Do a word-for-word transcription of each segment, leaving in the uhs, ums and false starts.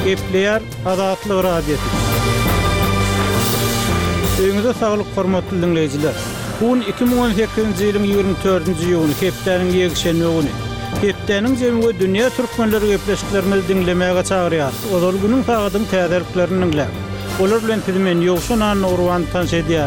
Gepleyer Azatlyk radiosu. Öňüňizde saglyk hormatly dinleýijiler. Bu iki bin on sekizinji ýylyň ýygrimi dördünji ýylyny hepdeniň ýegşenme güni. Hepdeniň jemgy dünýä türkmenleri gepleşiklerimizi dinlemäge çagyrýar. Olary günüň taýdadyň täzerliklerini dinlär. Olar bilen tilmen ýogşunan urwan tanş edýär.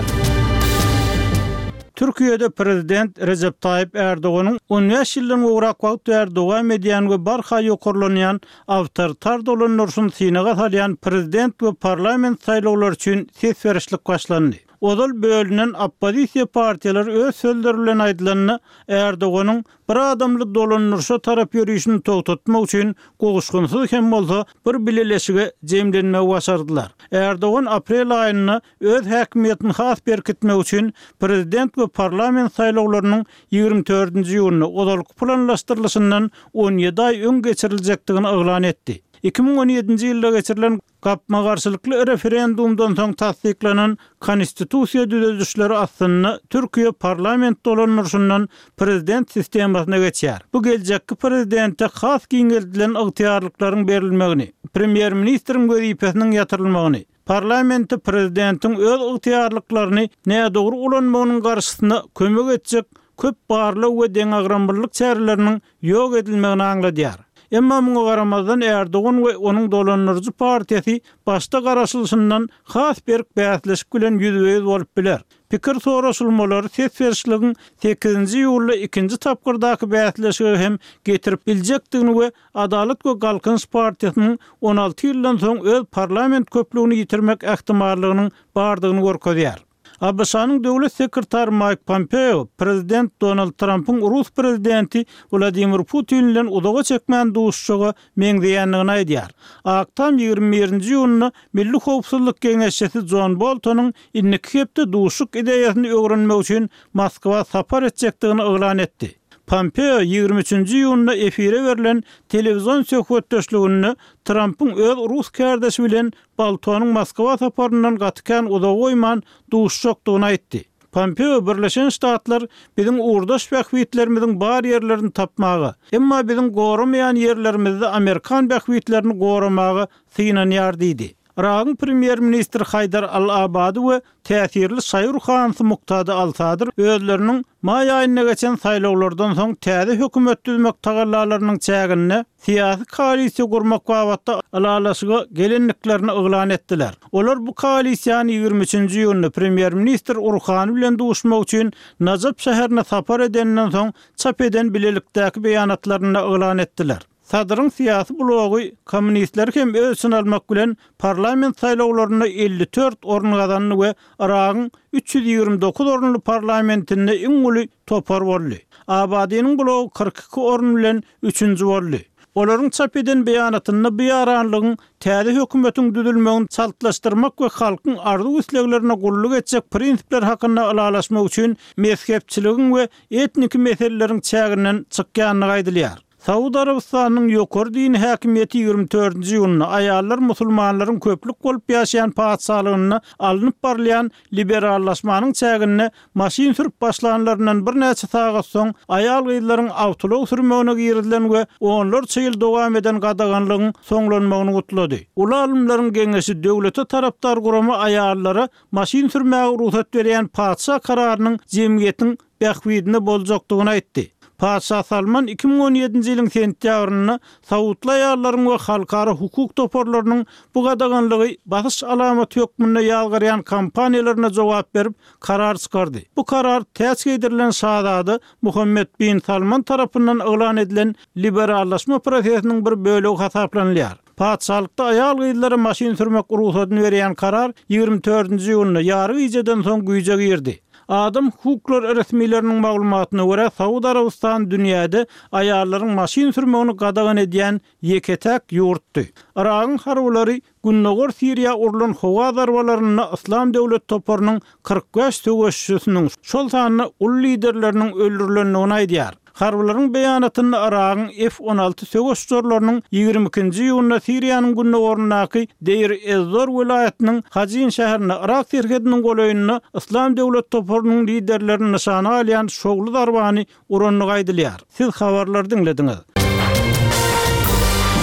Türkiýede prezident Recep Tayyip Erdoğan'ın on beş ýyldan uğrak wagt Erdoğan mediýanyny barha ýokurlanýan awtoritar dolanursun synaga salýan prezident we parlament saýlawlary üçin ses berişlik başlandy. Odal bölünen oppozisiýa partiýalar öz sözleri bilen aýdylanyny Erdoğan'ın bir adamly dolanurşa tarap ýürüýüşini togtatmak üçin goguşgunsyz hem bolsa bir bileleşige jemlenme başardylar. Erdoğan aprel aýyny öz häkimiýetini has berkitmek üçin prezident we parlament saýlawlarynyň ýygrimi dördünji ýylyny odalyk planlaşdyrylşyndan on ýedi aý öň geçiriljekdigini eglan etdi. iki bin on ýedinji ýylda geçirilen gapma garşylykly referendumdan soň tasdiklanan konstitusiýa düzüldüşleri aslında Türkiýe parlament dolanurşundan prezident sistemasyna geçýär. Bu geljekki prezidente has giňeldilen ygtyýarlyklaryň berilmegini, premier ministriň wezipesiniň ýatyrylmagyny, parlamenti prezidentin öz ygtyýarlyklaryny näme dogry ulanmagynyň garşysyna kömek etjek köp barly we deňagramlyk çäreleriniň ýok edilmegini aňladýar. Emma muňa garamazdan Erdoğan we onuň dolanurjy partiýasy başda garaşylşyndan has berk bäsleşik bilen ýüzbeýüz bolup biler. Pikir soraşylmalary ses berişligiň sekizinji ýylda ikinji tapgyrdaky bäsleşigi hem getirip biljekdigini we Adalet we Galkynç partiýasynyň on alty ýyldan soň öz parlament köpligini ýitirmek ähtimallygynyň bardygyny görkezýär. A B S-nyň döwlet sekretary Mike Pompeo, prezident Donald Trump'ın Rus prezidenti Vladimir Putin bilen udaga çekmän duşuşyga meňzeýänligini aýdýar. Aktam ýygrimi birinji ýylyny Milli Howpsuzlyk Geňeşçisi John Bolton'un inniki hepde duşuk ideýasyny öwrenmek üçin Moskwa sapar etjekdigini eglan etdi. Pompeo ýygrimi üçinji ýylyna efire berilen telewizyon söhbetdeşligini Trump'ın öz Rus kardeşi bilen Bolton'un Moskwa saparyndan gatykän udaga goýman duşuşykdygyny aýtdy. Pompeo Birleşen Ştatlar biziň uğurdaş bähwitlerimiziň bar ýerlerini tapmagy, emma biziň goramaýan ýerlerimizde Amerikan bähwitlerini goramagy synanýar diýdi. Iraqyň premier ministri Haydar al-Abadi we täsirli Saýur Hanyny Muqtada al-Sadr özleriniň may aýyna geçen saýlawlardan soň täze hökümet düzmek tagallalarynyň çägine siýasy koalisiýa gurmak wagtda alalaşyga gelenliklerini eglan etdiler. Olar bu koalisiýany ýygrimi üçinji ýylyny premier ministr Urhany bilen duşmak üçin Najaf şäherine sapar edenden soň çap eden bilelikdäki beýanatlaryny eglan etdiler. Sadryň siýasy blogy kommunistler hem ölçün almak bilen parlament saýlawlaryna elli dört orun gazandy we Iragyň üç ýüz ýygrimi dokuz orunly parlamentinde iň uly topar boldy. Abadynyň blogy kırk iki orun bilen üçinji boldy. Olaryň çap eden beýanatyny bu ýaranlygyň täze hökümetiň düzülmegini çaltlaşdyrmak we halkyň arzu isleglerine gulluk etjek prinsipler hakynda alalaşmak üçin mezhepçiligiň we etnik meseleleriň çäginden çykýanyny aýdylýar. Saudi Arabistanyň ýokary din häkimiýeti ýygrimi dördünji ýylyny aýallar musulmanlaryň köplük bolup ýaşaýan paçalygyny alınıp barlayan liberallaşmanyň çägine maşin sürüp başlananlaryndan bir näçe sagat soň aýal gyzlaryň awtolog sürmegine girdilen we onlarça ýyl dowam eden gadaganlygyň soňlanmagyny gutlady. Ulu alymlaryň geňeşi döwlete tarapdar guramy aýallara maşin sürmäge ruhsat berýän paça kararynyň jemgyýetiň bähwidine boljakdygyny aýtdy. Paşa Salman iki bin on ýedinji ýylyň sentýabryny Saudly aýallaryň we halkara hukuk toparlarynyň bu gadaganlygy basyş alamaty hökmüne ýalgaryan kampaniýalaryna jogap berip karar çykardy. Bu karar täze edirilen şahzady Muhammed bin Salman tarapyndan eglan edilen liberallaşma prosesiniň bir bölegi hasaplanýar. Paçalykda aýal gyzlara maşin sürmek ruhsatyny berýän karar ýygrimi dördünji ýylyny ýary ýyjydan soň güýje girdi. Adam hukuklar resmilerinin maglumatyna görä Saudi Arabistan dünýäde aýallaryň maşin sürmegini gadagan edýän ýeketäk ýurtdy. Iragyň harwlary Günnogor Siriýa urulan howa zarbalaryny İslam döwlet toparynyň kırk beş töweşçisiniň şol sanyny ul liderleriniň öldürilendigini aýdýar. Harwlaryň beýanatyny Iragyň F on alty söwüşçileriniň ýygrimi ikinji ýylyna Siriýanyň Günnogorundaky Deir ez-Zor welaýatynyň Hajin şäherine Irak terhediniň golaýyny İslam döwlet toparynyň liderlerini nişana alýan şogly zarbany uranlygy aýdylýar. Siz habarlary dinlediňiz.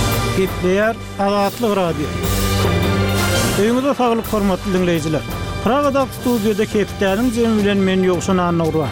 Gepleyer Azatlyk Radio. Öňüňizde saglyk hormatly dinleýijiler. Pragada studiýada Kepdäniň jemi bilen men ýokşun anagura.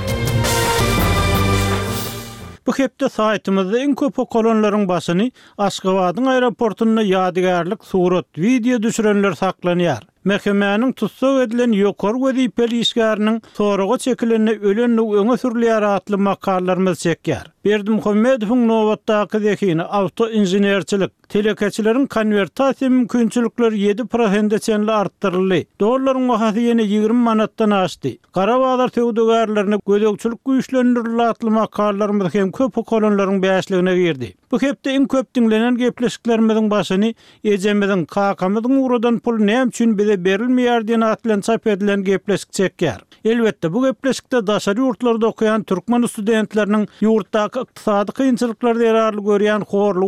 Bu hepde saytymyzda en köp okolonlaryň başyny Aşgabatyň aeroportuna ýadygärlik surat, video düşürenler saklanýar. Mehkemäniň tutsak edilen ýokary wezipeli işgäriniň soraga çekilenine ölenli öňe sürülýär atly makallarymyz çekýär. Berdimuhammedowyň nowatdaky zekini auto inženerçilik, telekeçileriň konvertasiýa mümkinçilikleri ýedi prosent çenli artdyryldy. Dollaryň bahasy ýene ýigirme manatdan aşdy. Garabağlar töwdegärlerine gödekçilik güýçlendirilýär atly makallarymyz hem köp okolonlaryň bäşligine girdi. Bu hepde en köp dinlenen gepleşiklerimiziň başyny ejemizin kakamyzyň uradan pul näme üçin bize berilmeýär diýen atlan çap edilen gepleşik çekýär. Elbetde bu gepleşikde daşary ýurtlarda okuyan türkmen studentleriniň ýurtdaky ykdysady kynçylyklar derarly görýän horly